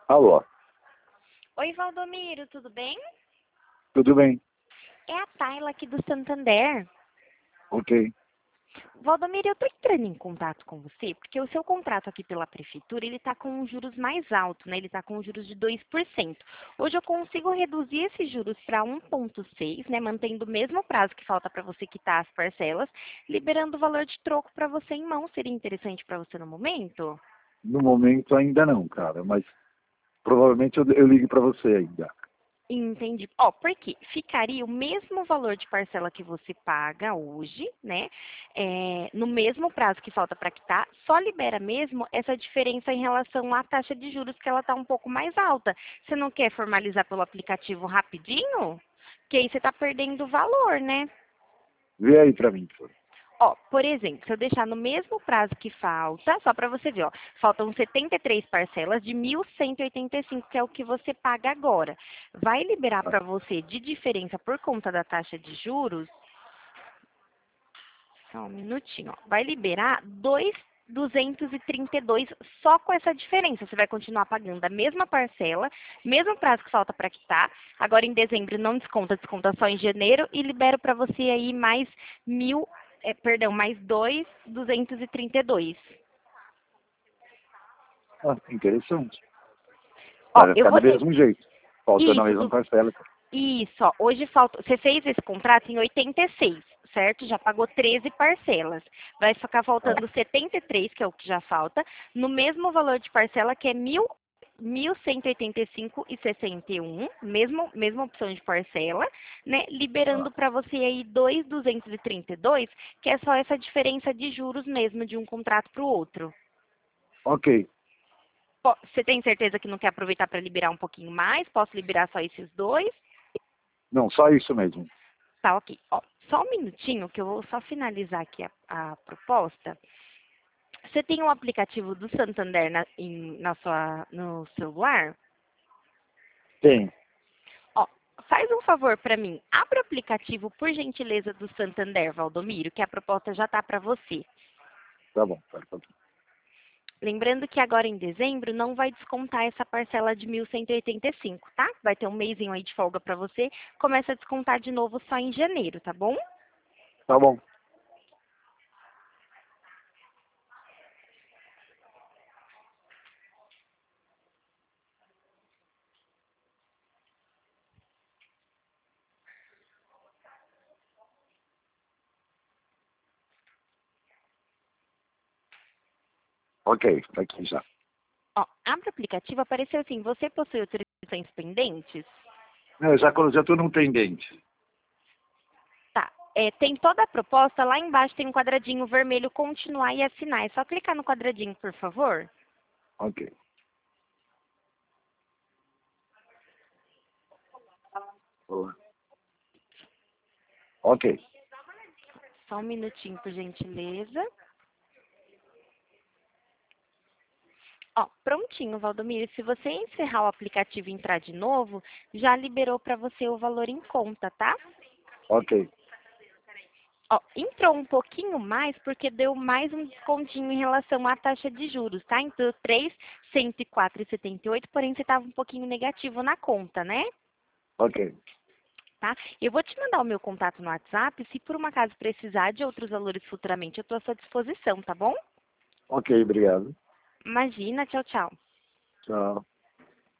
Alô, Oi, Valdomiro, tudo bem? tudo bem? É a Tayla aqui do Santander. Ok. Valdomiro, eu estou entrando em contato com você, porque o seu contrato aqui pela prefeitura, ele está com os juros mais altos, né? Ele está com os juros de 2%. Hoje eu consigo reduzir esses juros para 1,6, né? Mantendo o mesmo prazo que falta para você quitar as parcelas, liberando o valor de troco para você em mão. Seria interessante para você no momento? No momento ainda não, cara, mas provavelmente eu ligo para você ainda. Entendi. Ó, porque ficaria o mesmo valor de parcela que você paga hoje, né? No mesmo prazo que falta para quitar, só libera mesmo essa diferença em relação à taxa de juros, que ela está um pouco mais alta. Você não quer formalizar pelo aplicativo rapidinho? Que aí você está perdendo valor, né? Vê aí para mim, por favor. Ó, por exemplo, se eu deixar no mesmo prazo que falta, só para você ver, ó, faltam 73 parcelas de 1.185, que é o que você paga agora. Vai liberar Ah, para você de diferença por conta da taxa de juros, só um minutinho, ó, vai liberar 2.232 só com essa diferença. Você vai continuar pagando a mesma parcela, mesmo prazo que falta para quitar. Agora em dezembro não desconta, desconta só em janeiro e libero para você aí mais mais 2.232. interessante. Ó, Vai eu ficar vou do ter mesmo jeito, faltando a isso, mesma parcela. isso, ó, hoje falta, você fez esse contrato em 86, certo? Já pagou 13 parcelas. Vai ficar Ah, faltando 73, que é o que já falta, no mesmo valor de parcela que é 1.185,61, mesma opção de parcela, né? Liberando ah, para você aí 2.232, que é só essa diferença de juros mesmo de um contrato para o outro. ok. Você tem certeza que não quer aproveitar para liberar um pouquinho mais? Posso liberar só esses dois? Não, só isso mesmo. Tá, ok. Ó, só um minutinho que eu vou só finalizar aqui a proposta. Você tem um aplicativo do Santander no celular? Tem. Ó, faz um favor para mim. Abre o aplicativo, por gentileza, do Santander, Valdomiro, que a proposta já tá para você. Tá bom. Tá. Lembrando que agora em dezembro não vai descontar essa parcela de 1.185, tá? Vai ter um mesinho aí de folga para você. Começa a descontar de novo só em janeiro, tá bom? Tá bom. Ok, tá aqui já. Ó, abre o aplicativo, apareceu assim, você possui autorizações pendentes? Eu já estou num pendente. Tá. Tem toda a proposta, lá embaixo tem um quadradinho vermelho, continuar e assinar. É só clicar no quadradinho, por favor. Ok. Boa. Ok. Só um minutinho, por gentileza. Ó, prontinho, Valdomiro. Se você encerrar o aplicativo e entrar de novo, já liberou para você o valor em conta, tá? Ok. Ó, entrou um pouquinho mais porque deu mais um descontinho em relação à taxa de juros, tá? Então, 3.104,78, porém você estava um pouquinho negativo na conta, né? Ok. Tá? Eu vou te mandar o meu contato no WhatsApp. Se por um acaso precisar de outros valores futuramente, eu estou à sua disposição, tá bom? Ok, obrigado. Imagina, tchau, tchau. Tchau.